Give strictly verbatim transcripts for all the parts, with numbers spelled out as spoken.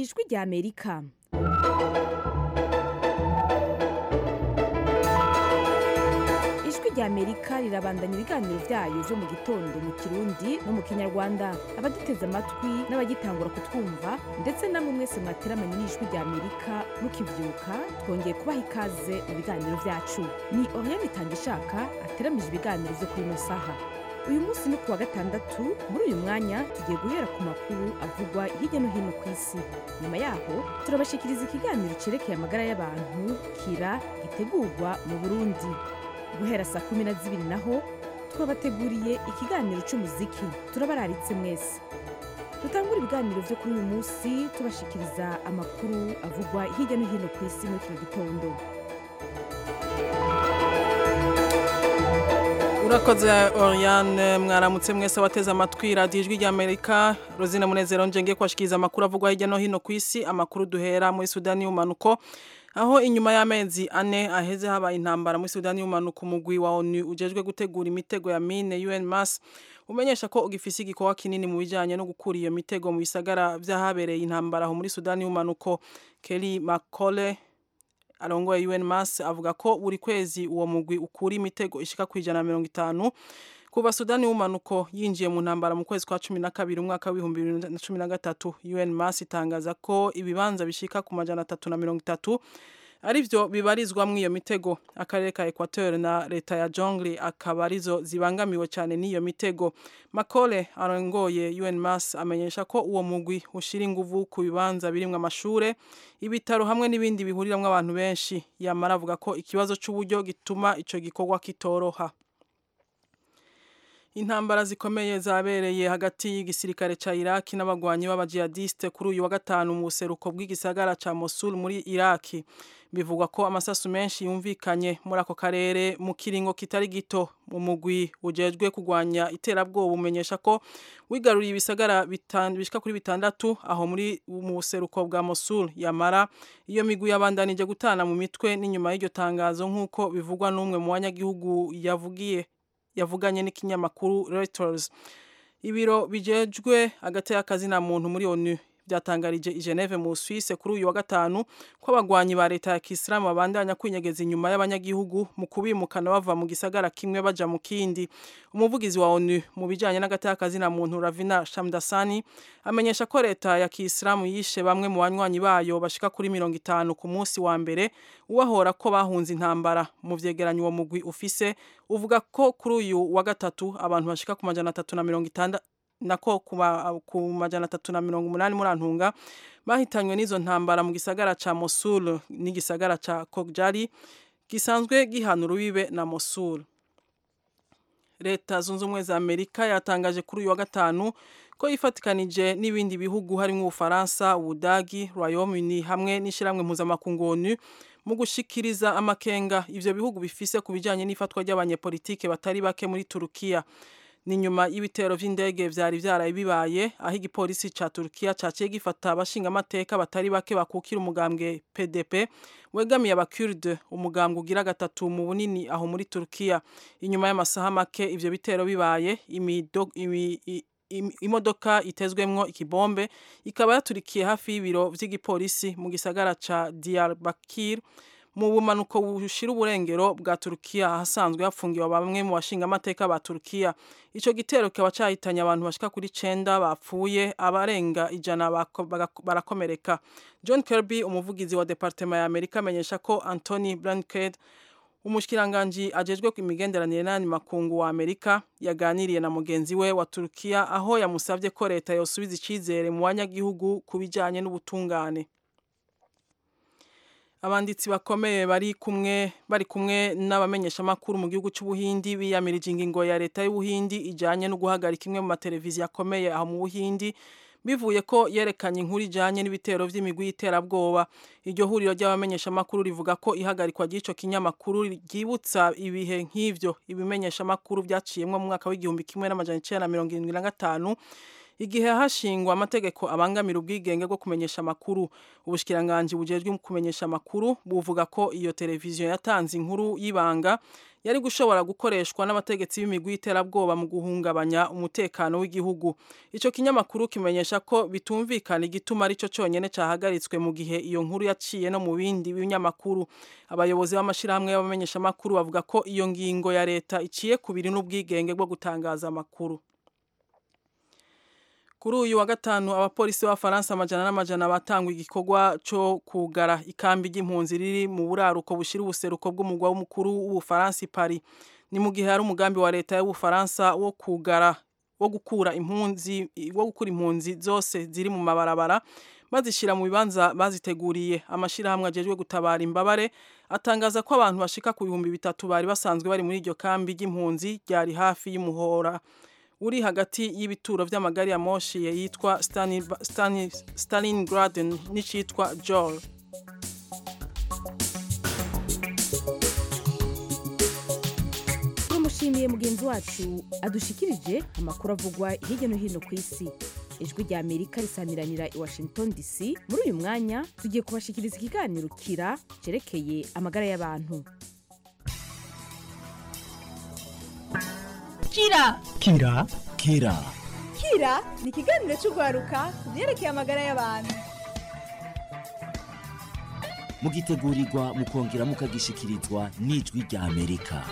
ijwi rya Amerika. Ijwi rya Amerika rirabandanya ibiganiro vyayo vyo mu gitondo mu Kirundi no mu Kinyarwanda. Abaduteze amatwi n'abagitangura kutwumva ndetse namwe mwese mwateramanye n'ijwi rya Amerika mukivyuka, twongeye kubaha ikaze mu biganiro vyacu. Ni Oriane Tangishaka ateramije ibiganiro vyo kuri ino saha. Uyu munsi ni kuwa gatandatu, muri uyu mwanya tugiye guhera ku makuru avugwa hirya no hino ku isi. Nyuma yaho turabashikiriza ikiganiro cerekeye amagara y'abantu kira gitegurwa mu Burundi. Guhera saa kumi na zibiri naho twabateguriye ikiganiro c'umuziki. Turabararitse mwese. Dutangura ibiganiro vyo kuri uyu munsi tubashikiriza amakuru avugwa hirya no hino ku isi muri kino gitondo. Urakoze Oriane, mwaramutse mwese wateze amatwi radio Ijwi rya Amerika. Rosina Munezero nje kwashikiriza amakuru avugwa hirya no hino ku isi. Amakuru duhera muri Sudani y'umanuko, aho inyuma y'amezi ane aheze haba intambara muri Sudani y'umanuko, umugwi wa ONU ujejwe gutegura imitego ya mine U N M A S umenyesha ko ugifise igikowa kinini mu bijanye no gukura iyo mitego mu bisagara vyahabereye intambara aho muri Sudani y'umanuko. Kelly McCauley arongoye U N M A S avuga ko buri kwezi uwo mugwi ukura imitego ishika kwijana na mirongo itanu kuva Sudani y'umanuko yinjiye mu ntambara mu kwezi kwa cumi na kabiri umwaka w'ibihumbi bibiri na cumi na gatatu. U N M A S itangaza ko ibibanza bishika ku majana atatu na mirongo itatu arivyo bibarizwa mu iyo mitego. Akarere ka Equateur na leta ya Jonglei akaba arizo zibangamiwe cyane n'iyo mitego. Makole arongoye U N M A S amenyesha ko uwo mugwi ushira inguvu ku bibanza birimwe amashure, ibitaro hamwe n'ibindi bihuriramwe abantu benshi. Yamara avuga ko ikibazo c'uburyo gituma ico gikorwa kitoroha. Intambara zikomeye zabereye hagati y'igisirikare ca Iraki n'abagwanyi b'abajihadiste kuri uyu wa gatanu mu buseruko bw'igisagara ca Mosul muri Iraki. Bivugwa ko amasasu menshi yumvikanye muri ako karere mu kiringo kitari gito. Umugwi ujejwe kugwanya iterabwoba umenyesha ko wigaruriye ibisagara bishika kuri bitandatu aho muri mu buseruko bwa Mosul. Yamara iyo migwi yabandanije gutana mu mitwe n'inyuma y'iryo tangazo nk'uko bivugwa n'umwe mu banyagihugu yavugiye yavuganye n'ikinyamakuru Reuters. Ibiro bijejwe hagati y'akazi na muntu muri ONU byatangarije i Geneve mu Suisse kuri uyu wa gatanu ko abagwanyi ba leta ya Kisilamu babandanya kwinyegeza inyuma y'abanyagihugu mu kubimukana bava mu gisagara kimwe baja mu kindi. Umuvugizi wa ONU mu bijanye n'agati y'akazi na muntu Ravina Shamdasani amenyesha ko leta ya Kisilamu yishe bamwe mu banywanyi bayo bashika kuri mirongo itanu ku munsi wa mbere, uwahora ko bahunze intambara. Mu vyegeranyo uwo mugwi ufise uvuga ko kuri uyu wa gatatu abantu bashika ku majana atatu na mirongo itandatu nako kuba ku majana atatu na mirongo umunani muri Antunga bahitanywe n'izo ntambara mu gisagara ca Mosul n'igisagara ca Khojaly gisanzwe gihana urubibe na Mosul. Leta zunze ubumwe za Amerika yatangaje kuri uyu wa gatanu ko yifatikanije n'ibindi bihugu harimo Ufaransa, Ubudagi, Royaume-Uni hamwe n'ishiramwe mpuzamakungu ONU mu gushikiriza amakenga ivyo bihugu bifise ku bijanye n'ifatwa ry'abanyepolitike batari bake muri Turukiya. Ni nyuma y'ibitero vy'indege vyari vyaraye bibaye aho igipolisi ca Turkiya caciye gifata abashinga amateka batari bake bakukira umugambwe P D P wegamiye abakurde, umugambwe ugira gatatu mu bunini aho muri Turkiya. Inyuma y'amasaha make ivyo bitero bibaye, imido, imi, imi, imodoka itezwemwo ikibombe ikaba yaturikiye hafi y'ibiro vy'igipolisi mu gisagara ca Diyarbakir mu bumanuko bushira uburengero bwa Turkiya hasanzwe hafungiwe bamwe mu bashinga amateka ba Turkiya. Ico gitero kaba cahitanye abantu bashika kuri cenda bapfuye, abarenga ijana barakomereka. John Kirby umuvugizi wa Departement ya Amerika amenyesha ko Anthony Blinken umushkiranganji ajejwe ku imigenderanire n'andi makungu wa Amerika yaganiriye na mugenzi we wa Turkiya aho yamusavye ko leta yosubiza icizere mu banyagihugu kubijanye n'ubutungane. Abanditsi bakomeye bari kumwe bari kumwe n'abamenyesha makuru mu gihugu c'Ubuhindi biyamirije ingingo ya leta y'Ubuhindi ijanye no guhagarika imwe mu mateleviziyo akomeye aho mu Buhindi bivuye ko yerekanye inkuru ijanye n'ibitero vy'imigwi y'iterabwoba. Iryo huriro ry'abamenyesha makuru rivuga ko ihagarikwa ry'ico kinyamakuru ryibutsa ibihe nk'ivyo ibimenyesha makuru byaciyemwe mu mwaka w'igihumbi kimwe n'amajana icenda na mirongo irindwi na gatanu igihe hashingwa amategeko abangamira ubwigenge bwo kumenyesha amakuru. Ubushikiranganje bujejwe kumenyesha amakuru buvuga ko iyo televiziyo yatanze inkuru y'ibanga yari gushobora gukoreshwa n'abategetsi b'imigwi y'iterabwoba mu guhungabanya umutekano w'igihugu. Ico kinyamakuru kimenyesha ko bitumvikana igituma arico conyene cahagaritswe mu gihe iyo nkuru yaciye no mu bindi binyamakuru. Abayobozi b'amashirahamwe y'abamenyesha amakuru bavuga ko iyo ngingo ya leta iciye kubiri n'ubwigenge bwo gutangaza amakuru. Kuri uyu wa gatanu abapolisi b'Abafaransa amajana n'amajana batangwa igikorwa cyo kugara ikambi y'impunzi riri mu buraruko bushira ubuseruko bw'umugwa w'umukuru w'Ubufaransa Paris. Ni mu gihe hari umugambi wa leta y'Ubufaransa wo kugara wo gukura impunzi wo gukura impunzi zose ziri mu mabarabara bazishira mu bibanza baziteguriye. Amashirahamwe ajejwe gutabara imbabare atangaza ko abantu bashika ku bihumbi bitatu bari basanzwe bari muri iryo kambi y'impunzi ryari hafi y'umuhora uri hagati y'ibituro vy'amagari ya moshi yitwa Stalingrad n'icitwa Jor. Tumushimiye mugenzi wacu adushikirije amakuru avugwa hirya no hino ku isi. Ijwi rya Amerika risamiranira i Washington D C. Muri uyu mwanya tugiye kubashikiriza ikiganiro kira cerekeye amagara y'abantu. Kira Kira Kira Kira ni ikiganiro cy'ugwaruka byerekeye amagara y'abantu. mugitegurirwa mukongera mukagishikirizwa n'ijwi rya Amerika.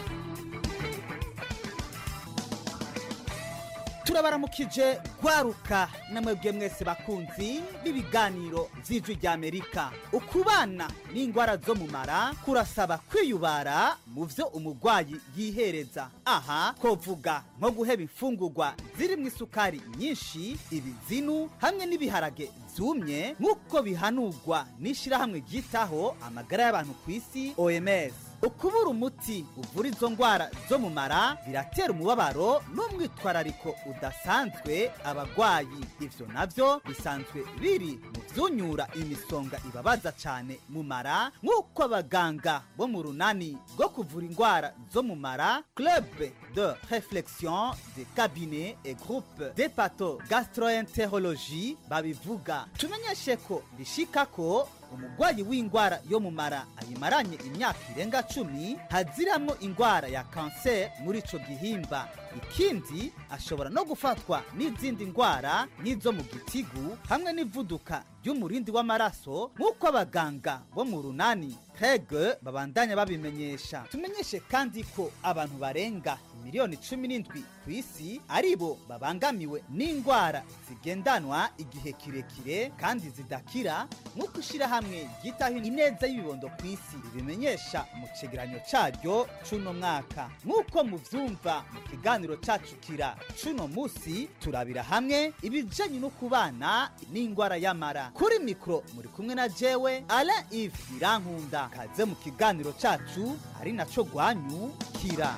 Turabaramukije gwaruka namwebwe mwese bakunzi b'ibiganiro vy'ijwi rya Amerika. Ukubana n'ingwara zo mu mara kurasaba kwiyubara mu vyo umugwayi yihereza. Aha kovuga nko guheba imfungurwa zirimwo isukari nyinshi, ibizinu hamwe n'ibiharage vyumye nk'uko bihanurwa n'ishirahamwe ryitaho amagara y'abantu ku isi O M S. Ukubura umuti uvura izo ngwara zo mu mara biratera umubabaro n'umwitwarariko udasanzwe abagwayi. Ivyo navyo bisanzwe biri mu vyunyura imisonga ibabaza cane mu mara nk'uko abaganga bo mu runani rwo kuvura ingwara zo mu mara Club de réflexion des cabinets et groupes d'hépatogastroentérologie babivuga. Tumenyeshe ko bishika ko umugwayi w'ingwara yo mu mara ayimaranye imyaka irenga cumi haziramwo ingwara ya cancer muri ico gihimba. Ikindi ashobora no gufatwa n'izindi ngwara nk'izo mu gitigu hamwe n'ivuduka ry'umurindi w'amaraso nk'uko abaganga bo mu runani Kreg babandanya babimenyesha. Tumenyeshe kandi ko abantu barenga miliyoni cumi n'indwi ku isi aribo babangamiwe n'ingwara zigendanwa igihe kirekire kandi zidakira nk'uko ishirahamwe ryitaho ineza y'ibibondo ku isi bimenyesha mu cegeranyo caryo c'uno mwaka. Nk'uko muvyumva mu kiganiro cacu kira c'uno musi turabira hamwe ibijanye no kubana n'ingwara y'amara. Kuri mikro muri kumwe na jewe Alain Yves Irankunda. Kaze mu kiganiro cacu ari naco gwanyu kira.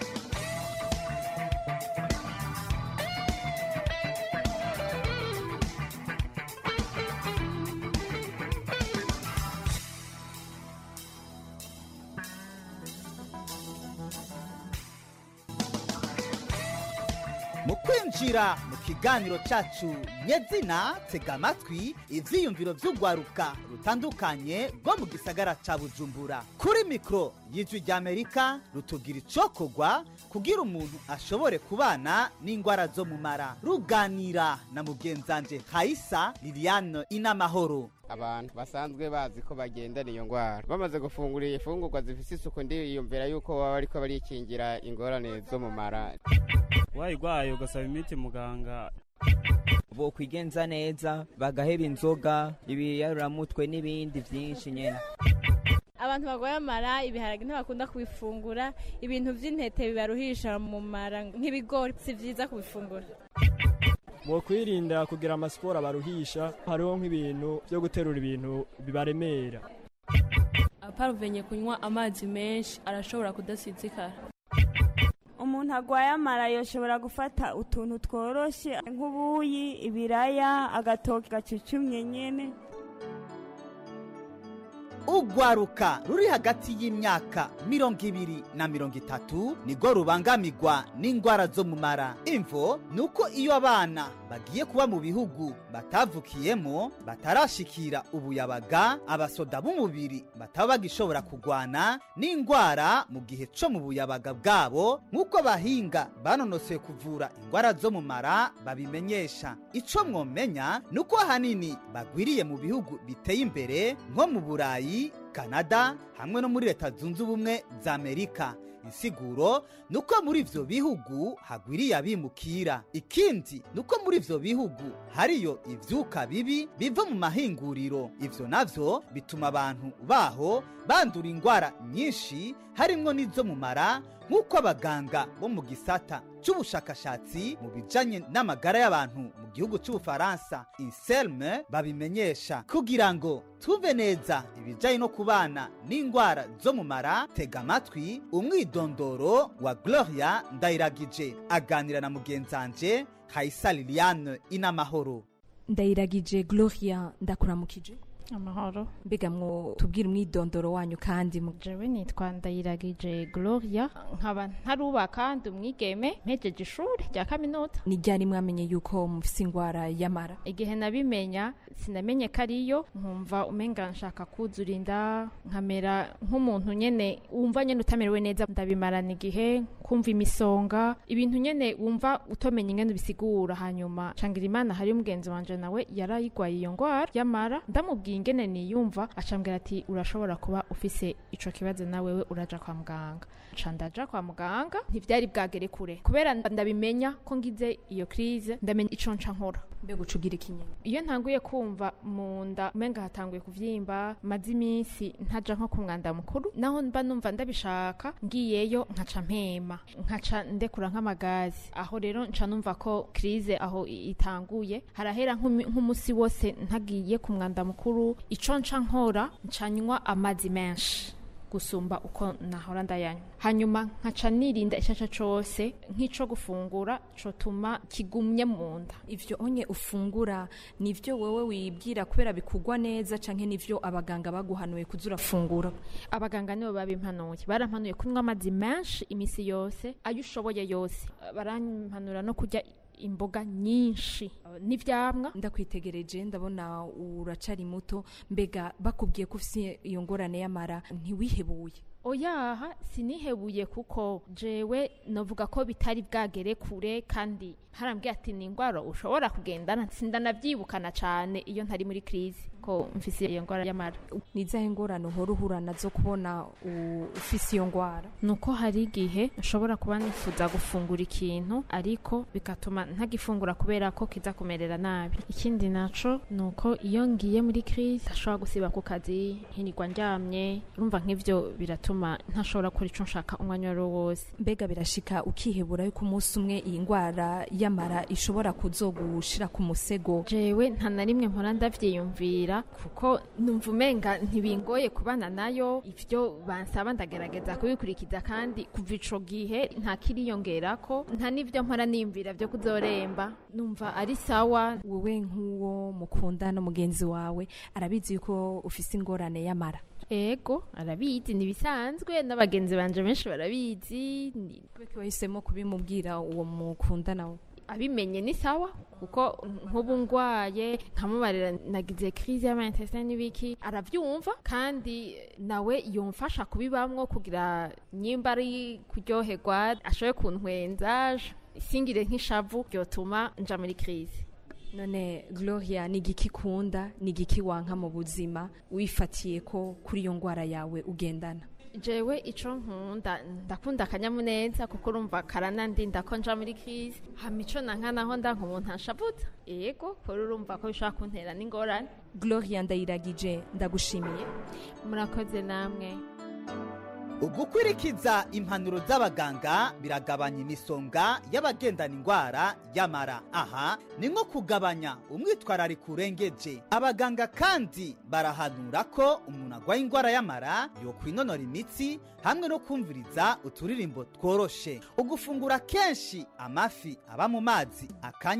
Mu kwinjira mu kiganiro cacu nyezina tega amatwi ivyiyumviro vy'ugwaruka rutandukanye rwo mu gisagara ca Bujumbura. Kuri mikro y'ijwi rya Amerika rutugira icokogwa kugira umuntu ashobore kubana n'ingwara zo mu mara. Ruganira na mugenzanje Haisa Liliane Inamahoro. Abantu basanzwe bazi ko bagendana iyo ngwara bamaze gufungura ifungurwa zifise isuku ndiyumvira yuko baba bariko barikingira ingorane zo mu mara. Wayigwaye ugasaba imiti muganga bo kwigenza neza bagaheba inzoga ibiyaruramutwe n'ibindi vyinshi nyene. Abantu bagwaye amara ibiharage ntibakunda kubifungura, ibintu vy'intete bibaruhisha mu mara nk'ibigori si vyiza kubifungura. Bo kwirinda kugira amasiporo abaruhisha, hariho nk'ibintu byo guterura ibintu bibaremera. Aparuvenye kunywa amazi menshi arashobora kudasinzikara. Umuntu agwaye amara yoshobora gufata utuntu tworoshe nk'ubuyi, ibiraya, agatoki gacucumye nyene. ugwaruka ruri hagati y'imyaka mirongo ibiri na mirongo itatu nirwo rubangamirwa n'indwara zo mu mara. Imvo nuko iyo abana bagiye kuba mu bihugu batavukiyemo batarashikira ubuyabaga, abasoda b'umubiri bataba bagishobora kugwana n'indwara mu gihe co mu buyabaga bwabo, nk'uko bahinga banonosoye kuvura indwara zo mu mara babimenyesha. Ico mwomenya nuko hanini bagwiriye mu bihugu biteye imbere nko mu Burayi, Canada hamwe no muri Leta Zunze Ubumwe za Amerika. Insiguro nuko muri ivyo bihugu hagwiriye abimukira. Ikindi nuko muri ivyo bihugu hariyo ivyuka bibi biva mu mahinguriro. Ivyo navyo bituma abantu baho bandura indwara nyinshi harimwo n'izo mu mara, nk'uko abaganga bo mu gisata c'ubushakashatsi mu bijanye n'amagara y'abantu mu gihugu c'Ubufaransa Inselme babimenyesha. Kugira ngo tuve neza ibijanye no kubana n'indwara zo mu mara, tega amatwi umwidondoro wa Gloria Ndayiragije aganira na mugenzanje Kaisa Liliane Inamahoro. Ndayiragije Gloria, ndakuramukije. Amahoro. Mbega mwo tubwire umwidondoro wanyu kandi mu jewe nitwa Ndayiragije Gloria, nkaba ntarubaka ndi umwigeme mpejeje ishuri rya kaminuza. Ni ryari mwamenye yuko mufise indwara y'amara? Igihe nabimenya sinamenye ko ariyo, nkumva umenga nshaka kuzura inda, nkamera nk'umuntu nyene wumva nyene utamerewe neza. Ndabimarana igihe kumva imisonga, ibintu nyene wumva utomenya ingene bisigura. Hanyuma cangira Imana hari umugenzi wanje nawe yarayigwaye iyo ngwara y'amara, ndamubwiye ingene niyumva, acambwira ati urashobora kuba ufise ico kibazo nawewe uraja kwa muganga. Ca ndaja kwa muganga, ntivyari bwagere kure kubera ndabimenya ko ngize iyo crise, ndamenya ico nca nkora. Mbega ucugira ikinyene? Iyo ntanguye kumva mu nda umenga hatanguye kuvyimba, maze iminsi ntaja nko ku mwanda mukuru, naho mba numva ndabishaka, ngiyeyo nkaca mpema, nkaca ndekura nk'amagazi. Aho rero nca numva ko crise aho itanguye. Harahera nk'umusi wose ntagiye ku mwanda mukuru. Ico nca nkora, ncanywa amazi menshi gusumba uko nahora ndayanywa. Hanyuma nkaca nirinda icaca cose nk'ico gufungura cotuma kigumye mu nda. Ivyo onye ufungura nivyo wewe wibwira kubera bikugwa neza canke nivyo abaganga baguhanuye kuzura fungura? Abaganga nibo babimpanuye, barampanuye kunywa amazi menshi imisi yose, ayo ushoboye yose. Barampanura no kurya imboga nyinshi n'ivyamwa. Ndakwitegereje ndabona uracari muto, mbega bakubwiye ko ufise iyo ngorane y'amara ntiwihebuye? Oyaha, sinihebuye kuko jewe novuga ko bitari bwagere kure, kandi harambwiye ati ni ingwara ushobora kugendana. Sindanavyibuka cane iyo ntari muri crise ko mfise iyo ngwara y'amara. Nizahe ngorane uhora uhura nazo kubona ufise iyo ngwara? Nuko hari igihe nshobora kuba nifuza gufungura ikintu ariko bigatuma ntagifungura kubera ko kiza kumerera nabi. Ikindi naco nuko iyo ngiye muri crise ashobora gusiba ku kazi, nkinirwa ndyamye, urumva nk'ivyo biratuma ntashobora gukora ico nshaka umwanya wari wose. Mbega birashika ukihebura yuko umunsi umwe iyi ngwara y'amara ishobora kuzogushira ku musego? Jewe nta na rimwe mpora ndavyiyumvira kuko numva umenga ntibingoye kubana nayo. Ivyo bansaba ndagerageza kubikurikiza, kandi kuva ico gihe nta kiriyongerako, nta n'ivyo mpora niyumvira vyo kuzoremba. Numva ari sawa. Wewe nk'uwo mukundana mugenzi wawe arabizi yuko ufise ingorane y'amara? Ego arabizi, nibisanzwe, n'abagenzi banje benshi barabizi. Kubera wahisemo kubimubwira uwo mukundana we? Abimenye ni sawa, kuko nk'ubu ngwaye nkamubarira nagize crise y'amintestin n'ibiki, aravyumva kandi nawe yomfasha kubibamwo kugira nyimba ari kuryoherwa ashoboye kuntwenza, singire nk'ishavu ryotuma nja muri crise. None Gloria, ni igiki kunda, ni igiki wanka mu buzima wifatiye ko kuri iyo ngwara yawe ugendana? Jewe ico nkunda, ndakunda akanyamuneza kuko urumva karanandinda ko nja muri crise. Hama ico nanka naho ndanka umuntu anshavuza, ego kuri urumva ko bishaka kuntera n'ingorane. Gloria Ndayiragije, ndagushimiye. Murakoze namwe. Ugukwirikiza impanuro z'abaganga biragabanya imisonga y'abagendana indwara y'amara. Aha ni nko kugabanya umwitwarariko urengeje. Abaganga kandi barahanura ko umuntu agwaye indwara y'amara yokwinonora imitsi hamwe no kumviriza uturirimbo tworoshe. Ugufungura kenshi amafi aba mu mazi akanye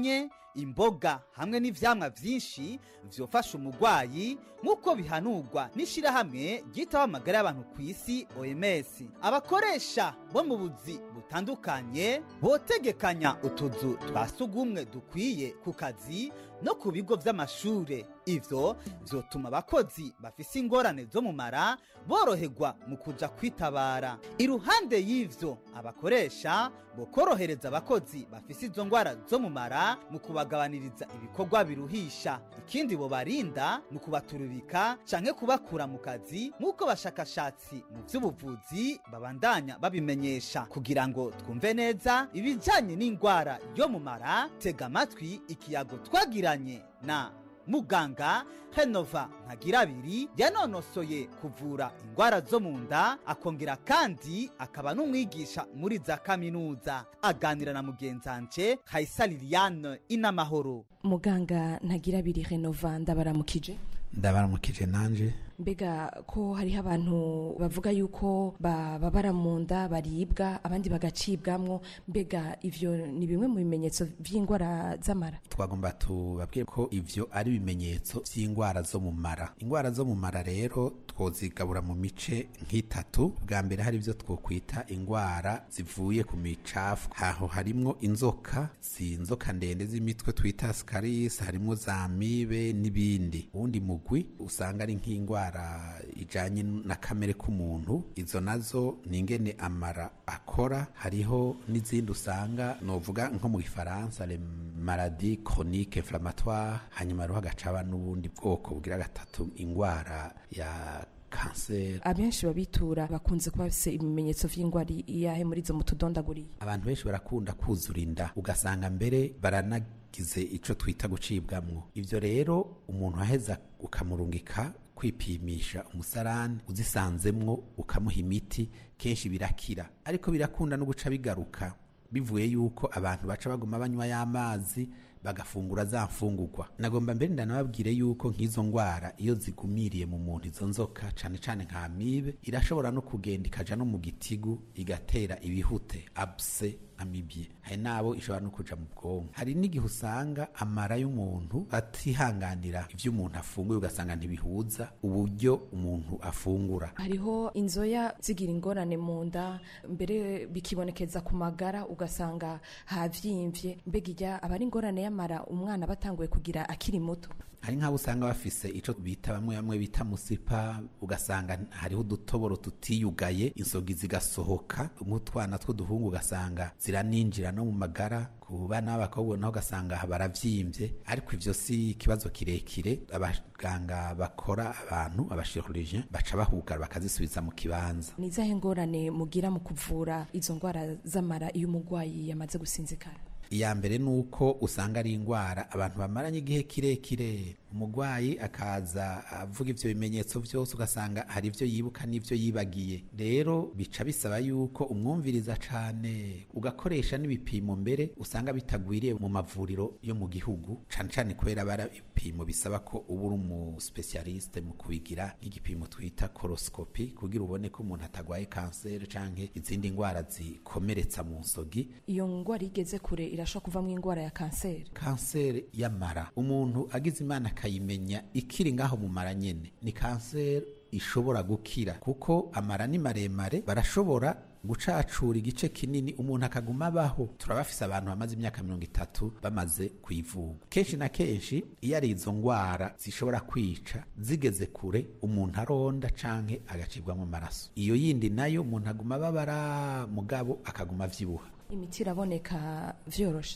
imboga hamwe n'ivyamwa vyinshi vyofasha umugwayi nk'uko bihanurwa n'ishirahamwe ryitaho amagara y'abantu ku isi O M S. Abakoresha bo mu buzi butandukanye botegekanya utuzu twa sugumwe dukwiye ku kazi no ku bigo vy'amashure. Ivyo vyotuma abakozi bafise ingorane zo mu mara boroherwa mu kuja kwitabara. Iruhande y'ivyo, abakoresha bokorohereza abakozi bafise izo ngwara zo mu mara mu kubagabaniriza ibikorwa biruhisha. Ikindi bo barinda mu kubaturubika canke kubakura mu kazi nk'uko bashakashatsi mu vy'ubuvuzi babandanya babimenyesha. Kugira ngo twumve neza ibijanye n'ingwara yo mu mara, tega amatwi ikiyago twagiranye na muganga Henova Ntagirabiri yanonosoye kuvura ingwara zo mu nda, akongera kandi akaba n'umwigisha muri za kaminuza. Aganira na mugenzanje Kaisa Liliane Inamahoro. Muganga Ntagirabiri Henova, ndabaramukije. Ndabaramukije nanje. Mbega ko hariho abantu bavuga yuko bababara mu nda, baribwa, abandi bagacibwamwo, mbega ivyo ni bimwe mu bimenyetso vy'ingwara z'amara? Twagomba tubabwire ko ivyo ari ibimenyetso vy'ingwara zo mu mara. Ingwara zo mu mara rero twozigabura mu mice nk'itatu. Bwa mbere hari ivyo twokwita ingwara zivuye ku micafu. Aho harimwo inzoka, si inzoka ndende z'imitwe twita scaris, harimwo za amibe n'ibindi. Uwundi mugwi usanga ari nk'ingwara ijanye na kamere k'umuntu. Izo nazo ni ingene amara akora. Hariho n'izindi usanga novuga nko mu Gifaransa les maladies chroniques inflammatoires. Hanyuma rero hagacaba n'ubundi bwoko bugira gatatu, ingwara ya cancer. Abenshi babitura bakunze kuba bafise ibimenyetso vy'ingwara iyahe muri zo mutudondaguriye? Abantu benshi barakunda kuzura inda, ugasanga mbere baranagize ico twita gucibwamwo. Ivyo rero umuntu aheza ukamurungika kwipimisha umusarani, uzisanzemwo ukamuha imiti, kenshi birakira. Ariko birakunda no guca bigaruka bivuye yuko abantu baca baguma banywa y'amazi bagafungura za mfungurwa. Nagomba mbere ndanababwire yuko nk'izo ngwara iyo zigumiriye mu muntu, izo nzoka cane cane nka amibe, irashobora no kugenda ikaja no mu gitigu igatera ibihute, abse amibye. Hari nabo ishobora no kuja mu bwonko. Hari n'igihe usanga amara y'umuntu atihanganira ivyo umuntu afunguye, ugasanga ntibihuza uburyo umuntu afungura. Hariho inzoya zigira ingorane mu nda, mbere bikibonekeza ku magara, ugasanga havyimvye. Mbega irya aba ari ingorane y'amara umwana batanguye kugira akiri muto? Hari nk'abo usanga bafise ico bita bamwe bamwe bita musipa, ugasanga hariho udutoboro tutiyugaye, insogi zigasohoka. Nk'utwana tw'uduhungu ugasanga ziraninjira no mu magara. Ku bana b'abakobwa naho ugasanga baravyimbye. Ariko ivyo si ikibazo kirekire. Abaganga bakora abantu, abachirurgien, baca bahugara bakazisubiza mu kibanza. Ni zahe ngorane mugira mu kuvura izo ngwara z'amara iyo umugwayi yamaze gusinzikara? Iya mbere nuko usanga ari ingwara abantu bamaranye igihe kirekire. Umugwayi akaza avuga ivyo bimenyetso vyose, ugasanga hari ivyo yibuka n'ivyo yibagiye. Rero bica bisaba yuko umwumviriza cane, ugakoresha n'ibipimo mbere usanga bitagwiriye mu mavuriro yo mu gihugu, cane cane kubera bara ibipimo bisaba ko uba uri umu specialiste mu kubigira, nk'igipimo twita coloscopy, kugira ubone ko umuntu atagwaye cancer canke izindi ngwara zikomeretsa mu nsogi. Iyo ngwara igeze kure irashobora kuvamwo ingwara ya cancer. Cancer y'amara umuntu agize Imana akayimenya ikiri ngaho mu mara nyene, ni cancer ishobora gukira, kuko amara ni maremare, barashobora gucacura igice kinini umuntu akaguma abaho. Turabafise abantu bamaze imyaka mirongo itatu bamaze kuyivuga. Kenshi na kenshi iyo ari izo ngwara zishobora kwica zigeze kure, umuntu aronda canke agacibwa mu maraso. Iyo yindi nayo umuntu aguma babara mugabo akaguma vyibuha. Imiti iraboneka vyoroshe?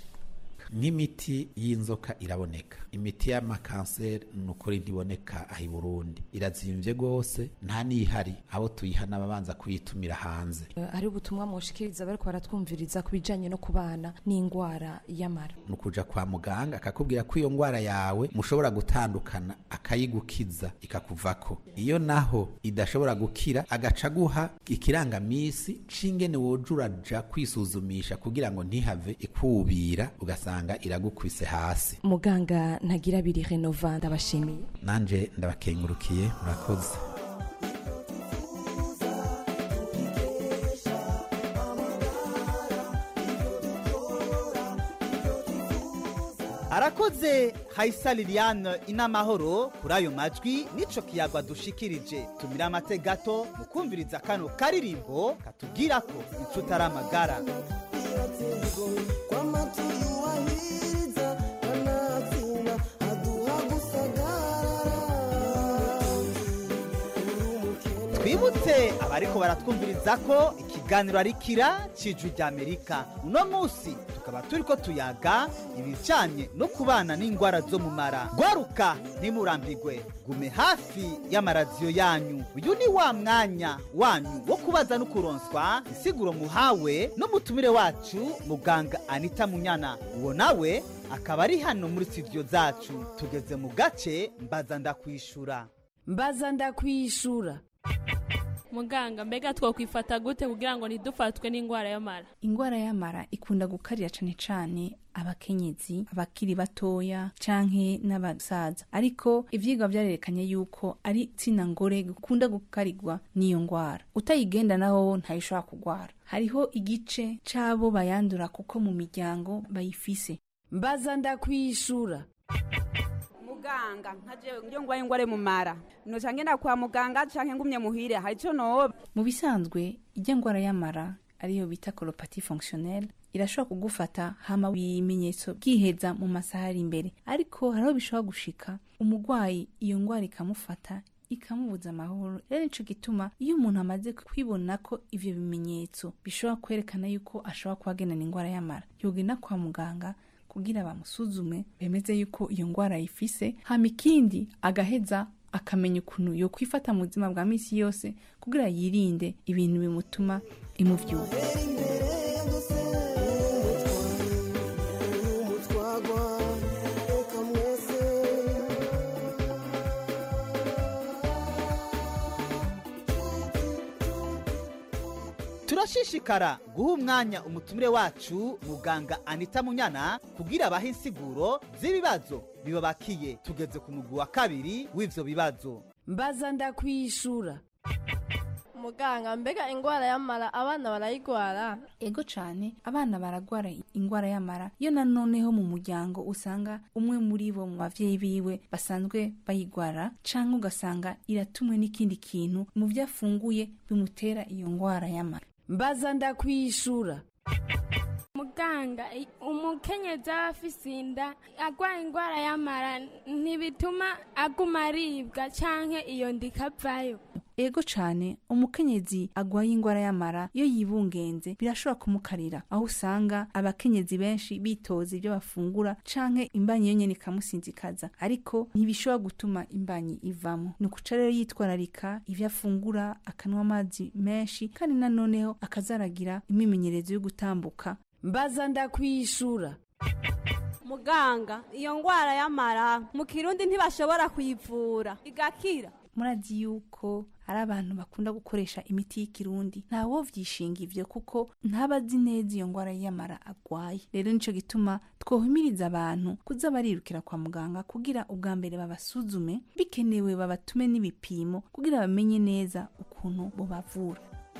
N'imiti y'inzoka iraboneka. Imiti y'amakanseri nukuri ntiboneka ahi Burundi, irazimvye gose, nta nihari abo tuyihana babanza kuyitumira hanze. Ari ubutumwa mushikiriza bariko baratwumviriza kubijanye no kubana n'ingwara y'amara? Nukuja kwa muganga akakubwira ko iyo ngwara yawe mushobora gutandukana, akayigukiza ikakuvako. Iyo naho idashobora gukira, agaca guha ikirangamisi c'ingene woja uraja kwisuzumisha kugira ngo ntihave ikubira ugasanga iragukwise hasi. Muganga Ntagirabiri Henova, ndabashimiye. Nanje ndabakengurukiye, murakoze. arakoze Haisa Liliane Inamahoro kuri ayo majwi nico kiyagwa dushikirije. Tumira amate gato mukumviriza kano karirimbo katubwira ko inshuti ari amagara. Twibutse abariko baratwumviriza ko ikiganiro ari kira cijwi rya Amerika. Uno musi tukaba turiko tuyaga ibijanye no kubana n'ingwara zo mu mara. Gwaruka ntimurambirwe, gume hafi y'amaradiyo yanyu. Uyu ni wa mwanya wanyu wo kubaza no kuronswa isiguro muhawe n'umutumire wacu muganga Anita Munyana. Uwo nawe akaba ari hano muri studio zacu. Tugeze mu gace mbaza ndakwishura. Mbaza ndakwishura. Muganga, mbega twokwifata gute kugira ngo ntidufatwe n'ingwara y'amara? Ingwara y'amara ikunda gukarira cane cane abakenyezi, abakiri batoya canke n'abasaza. Ariko ivyigwa vyarerekanye yuko ari tsina ngore gukunda gukarirwa n'iyo ngwara. Utayigenda naho ntayishobora kugwara. Hariho igice cabo bayandura kuko mu miryango bayifise. Mbaza ndakwishura. Muganga, nkaje ngiyo ngwaye ingware mu mara. No cange na kwa muganga canke ngumye muhire harico no. Mu bisanzwe ijya ngwara y'amara ariyo bita colopathie fonctionnelle irashobora kugufata hama ibimenyetso byiheza mu masaha ari imbere. Ariko hariho bishobora gushika umugwayi iyo ngwara ikamufata ikamubuza amahoro. Rero nico gituma iyo umuntu amaze kwibona ko ivyo bimenyetso bishobora kwerekana yuko ashobora kubagenana ingwara y'amara, yogenda kwa muganga kugira bamusuzume bemeze yuko iyo ngwara yifise, hama ikindi agaheza akamenya ukuntu yo kwifata mu buzima bwa misi yose kugira yirinde ibintu bimutuma imuvyuka. Turashishikara guha umwanya umutumire wacu muganga Anita Munyana kugira abahe insiguro z'ibibazo bibabakiye. Tugeze ku mugwi wa kabiri w'ivyo bibazo. Mbaza ndakwishura. Muganga, mbega ingwara y'amara abana barayigwara? Ego cane, abana baragwara ingwara y'amara. Iyo nanoneho mu muryango usanga umwe muri bo mu bavyeyi biwe basanzwe bayigwara, canke ugasanga iratumwe n'ikindi kintu mu vyafunguye bimutera iyo ngwara y'amara. Mbaza ndakwishura. Muganga, umukenyezi afise inda agwaye ingwara y'amara ntibituma aguma aribwa canke iyo ndikavayo? Ego cane, umukenyezi agwaye ingwara y'amara iyo yibungenze birashobora kumukarira, aho usanga abakenyezi benshi bitoza ibyo bafungura canke imbanyi yo nyene ikamusinzikaza, ariko ntibishobora gutuma imbanyi ivamo. Nukuca rero yitwararika ivyo afungura, akanwa amazi menshi, kandi nanoneho akazaragira imimenyerezo yo gutambuka. Mbaza ndakwishura. Muganga, iyo ngwara y'amara mu Kirundi ntibashobora kuyivura igakira? Murazi yuko ari abantu bakunda gukoresha imiti y'ikirundi, ntawo vyishinga ivyo kuko ntabazi neza iyo ngwara y'amara agwaye. Rero nico gituma twohimiriza abantu kuza barirukira kwa muganga kugira ubwa mbere babasuzume, bikenewe babatume n'ibipimo kugira bamenye neza ukuntu bo bavura.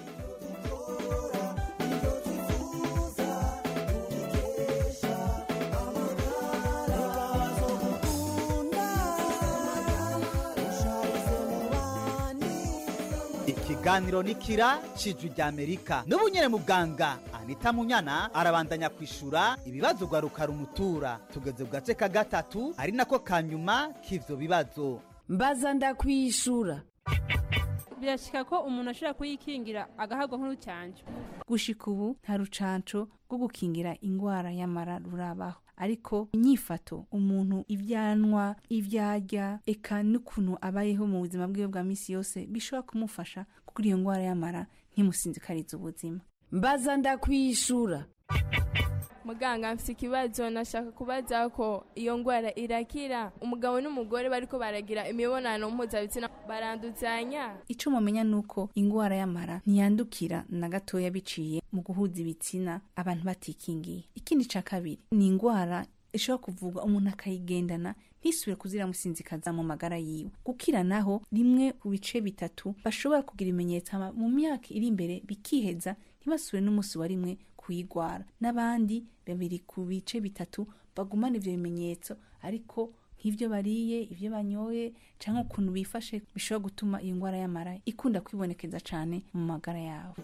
Ikiganiro nikira cijwi rya Amerika. Nubu nyene muganga Anita Munyana arabandanya kwishura ibibazo gwaruka rumutura. Tugeze bwace ka gatatu ari nako kanyuma k'ivyo bibazo. Mbaza ndakwishura. Birashika ko umuntu ashobora kuyikingira agahabwa nk'urucanco? Gushika ubu nta rucanco rwo gukingira ingwara y'amara rurabaho, ariko inyifato umuntu ivyanwa, ivyarya, eka n'ukuntu abayeho mu buzima bwiwe bwa misi yose bishobora kumufasha kugira iyo ngwara y'amara ntimusinzikarize ubuzima. Mbaza ndakwishura. Muganga, mfite ikibazo nashaka kubaza ko iyo ngwara irakira umugabo n'umugore bariko baragira imibonano mpuzabitsina baranduzanya? Ico mumenya nuko ingwara y'amara ntiyandukira na gatoya biciye mu guhuza ibitsina abantu batikingiye. Ikindi ca kabiri ni ingwara ishobora kuvugwa umuntu akayigendana ntisubire kuzira musinzikaza mu magara yiwe. Gukira naho rimwe ku bice bitatu bashobora kugira ibimenyetso mu myaka iri imbere bikiheza ntibasubire n'umusi wa rimwe kuyigwara, n'abandi babiri ku bice bitatu bagumane ivyo bimenyetso ariko nk'ivyo bariye ivyo banyoye canke ukuntu bifashe bishobora gutuma iyo ngwara y'amara ikunda kwibonekeza cane mu magara yabo.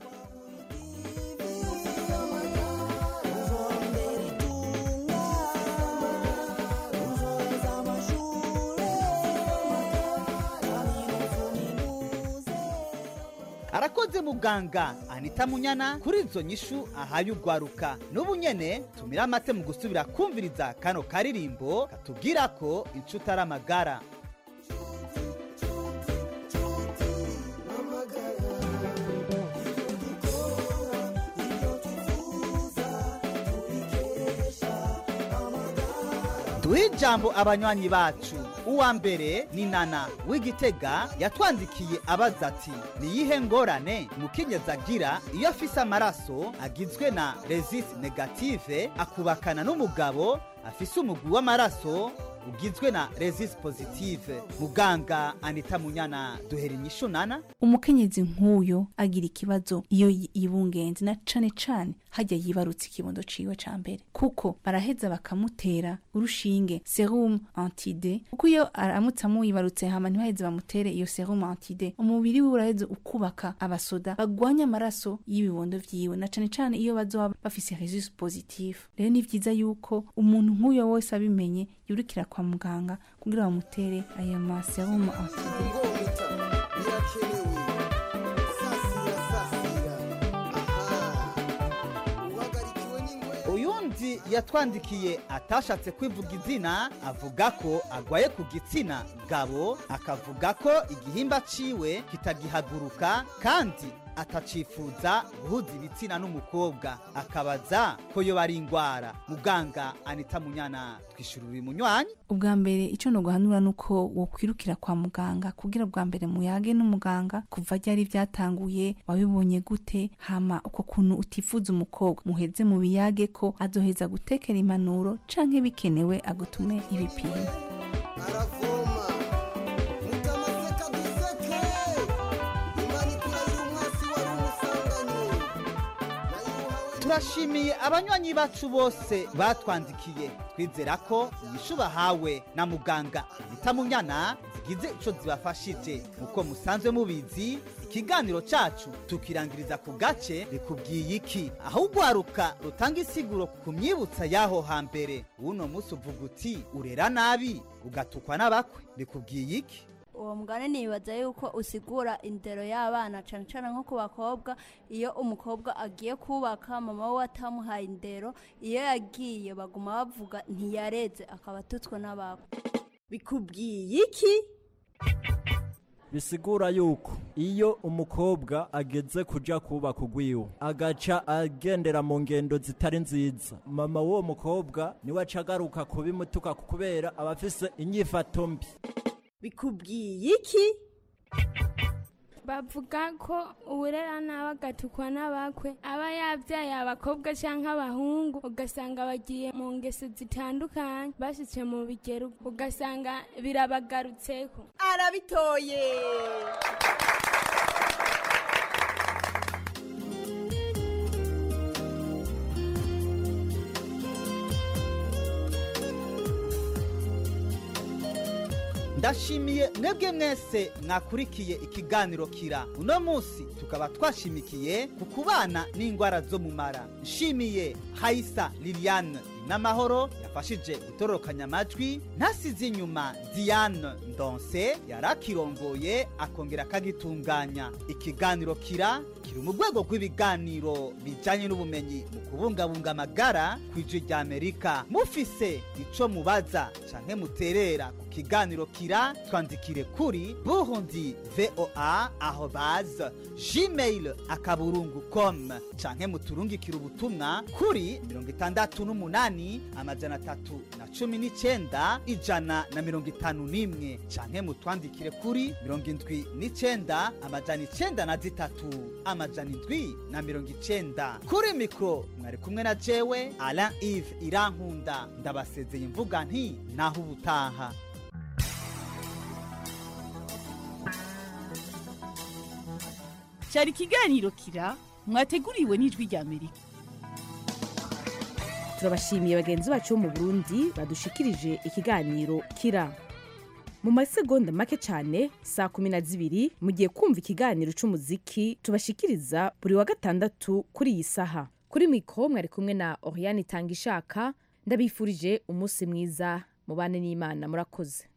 Arakoze muganga Anita Munyana kuri izo nyishu ahaye ugwaruka. N'ubu nyene tumira amate mu gusubira kumviriza kano karirimbo katubwira ko inshuti ari amagara. Duhe ijambo abanywanyi bacu. Uwa mbere ni Nana w'Igitega yatwandikiye abaza ati niyihe ngorane umukenyezi agira iyo afise amaraso agizwe na resist negative akubakana n'umugabo afise umugwi w'amaraso ugizwe na resist positive. Muganga Anita Munyana duhera inyishu Nana. Umukenyezi nk'uyo agira ikibazo iyo yibungenze na cane cane hajya yibarutse ikibondo ciwe ca mbere kuko baraheza bakamutera urushinge serum anti-D kuko iyo aramutse amuyibarutse hama ntibaheze bamutere iyo serum anti-D umubiri we uraheze ukubaka abasoda bagwanya amaraso y'ibibondo vyiwe na cane cane iyo bazoba bafise resist positive. Rero ni vyiza yuko umuntu nk'uyo wese abimenye yurikira kwa muganga kugira bamutere ayo ma serum anti-D. Uyundi yatwandikiye atashatse kwivuga izina avuga ko agwaye ku gitsina gabo akavuga ko igihimba ciwe kitagihaguruka kandi atacifuza guhuza ibitsina n'umukobwa akabaza ko yo bari ingwara. Muganga Anita Munyana twishurira munywanyi. Ubwa mbere ico no guhanura nuko wo kwirukira kwa muganga kugira bwa mbere muyage n'umuganga kuva ryari vyatanguye wabibonye gute hama uko kuntu utifuza umukobwa muheze mu biyage ko azoheza gutekera impanuro canke bikenewe agutume ibipimo. Aravoma turashimiye abanywanyi bacu bose batwandikiye twizera ko inyishu bahawe na muganga Anita Munyana zigize ico zibafashije. Uko musanzwe mubizi ikiganiro cacu tukirangiriza ku gace rikubwiye iki aho ugwaruka rutanga isiguro ku myibutsa yaho hambere. Uno musi uvuga uti urera nabi ugatukwa n'abakwe rikubwiye iki? Uwo mugani nibaza yuko usigura indero y'abana cane cane nko ku bakobwa iyo umukobwa agiye kubaka mama we atamuhaye indero iyo yagiye baguma bavuga ntiyareze akaba tutswe n'abako. Bikubwiye iki? Bisigura yuko iyo umukobwa ageze kuja kubaka ugwiwe agaca agendera mu ngendo zitari nziza mama w'uwo mukobwa niwe aca agaruka kubimutuka kubera abafise inyifato mbi. Bikubwiye iki? Bavuga ko uburera nawe agatukwa n'abakwe aba yabyaye abakobwa canke abahungu ugasanga bagiye mu ngeso zitandukanye bashitse mu bigero ugasanga birabagarutseko. Arabitoye. Ndashimiye mwebwe mwese mwakurikiye ikiganiro Kira. Uno musi tukaba twashimikiye ku kubana n'ingwara zo mu mara. Nshimiye Haisa Liliane n'amahoro yafashije gutorokanya amajwi ntasize inyuma Diane Ndonse yarakirongoye akongera akagitunganya. Ikiganiro Kira kiri mu rwego rw'ibiganiro bijanye n'ubumenyi mu kubungabunga amagara kw'ijwi rya Amerika. Mufise ico mubaza canke muterera ku kiganiro Kira twandikire kuri burundi voa arobase gmail akaburungu com canke muturungikira ubutumwa kuri mirongo itandatu n'umunani amajana atatu na cumi n'icenda ijana na mirongo itanu n'imwe canke mutwandikire kuri mirongo indwi n'icenda amajana icenda na zitatu amajana indwi na mirongo icenda. Kuri mikro mwari kumwe na jewe Alain Yves Irankunda ndabasezeye mvuga nti naho ubutaha. Cyari ikiganiro Kira mwateguriwe n'ijwi rya Amerika. turabashimiye bagenzi bacu bo mu Burundi badushikirije ikiganiro kira. Mu masegonda make cyane saa kumi na zibiri mugiye kumva ikiganiro c'umuziki tubashikiriza buri wa gatandatu kuri iyi saha. Kuri mikro mwari kumwe na Oriane Tangishaka, ndabifurije umunsi mwiza, mubane n'Imana, murakoze.